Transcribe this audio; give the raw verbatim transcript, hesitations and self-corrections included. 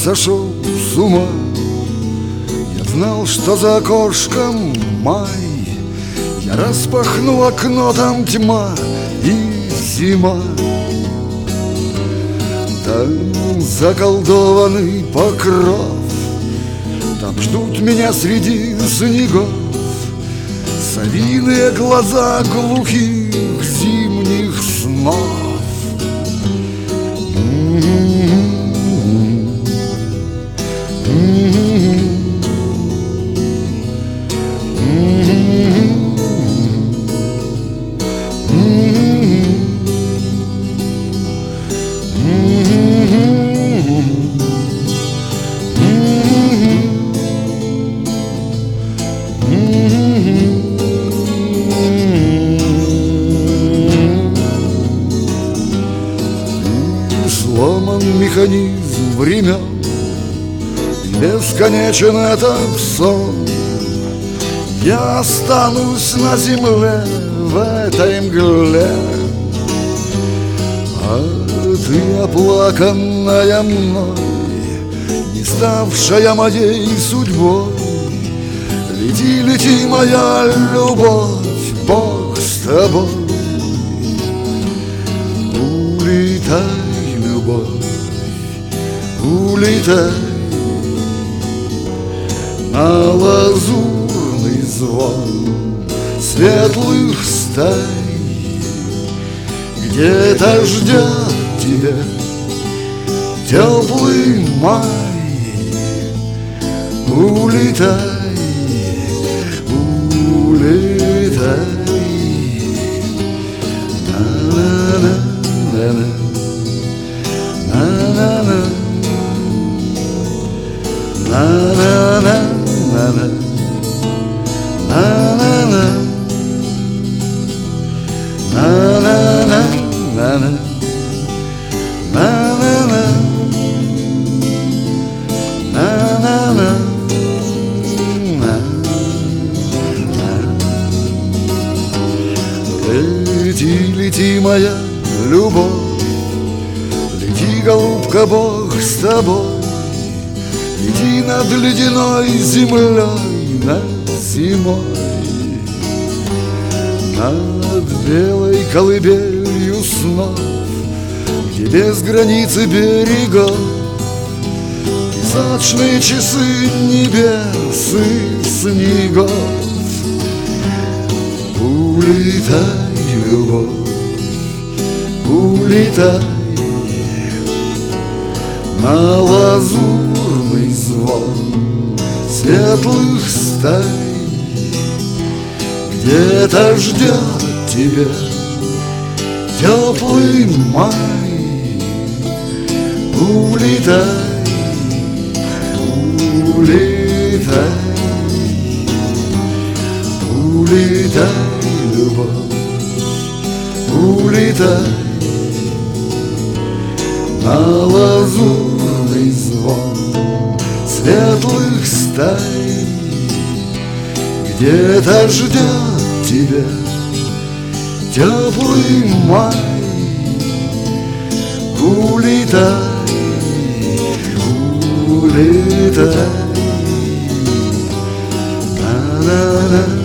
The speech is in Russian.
сошел с ума. Я знал, что за окошком май. Я распахнул окно, там тьма и зима. Там заколдованный покров, там ждут меня среди снегов совиные глаза глухих зимних снов. Сломан механизм времен, бесконечен этот сон. Я останусь на земле в этой мгле, а ты, оплаканная мной, не ставшая моей судьбой, лети, лети, моя любовь, Бог с тобой. Улетай, любовь, улетай на лазурный звон светлых стай, где-то ждет тебя теплый май. Улетай, улетай, на-на-на-на-на, на-на-на, на-на-на-на-на, на-на-на, на-на-на-на-на, на-на-на, на-на-на. Лети, лети, моя любовь, лети, голубка, Бог с тобой. Лети над ледяной землей, над зимой, над белой колыбелью снов, где без границы берегов песочные часы небес и снегов. Улетай, любовь, улетай на лазурный звон светлых стай, где-то ждет тебя теплый май. Улетай, улетай, улетай, любовь, улетай на лазурный звон светлых стай, где-то ждет тебя теплый май. Улетай, улетай, на-на-на.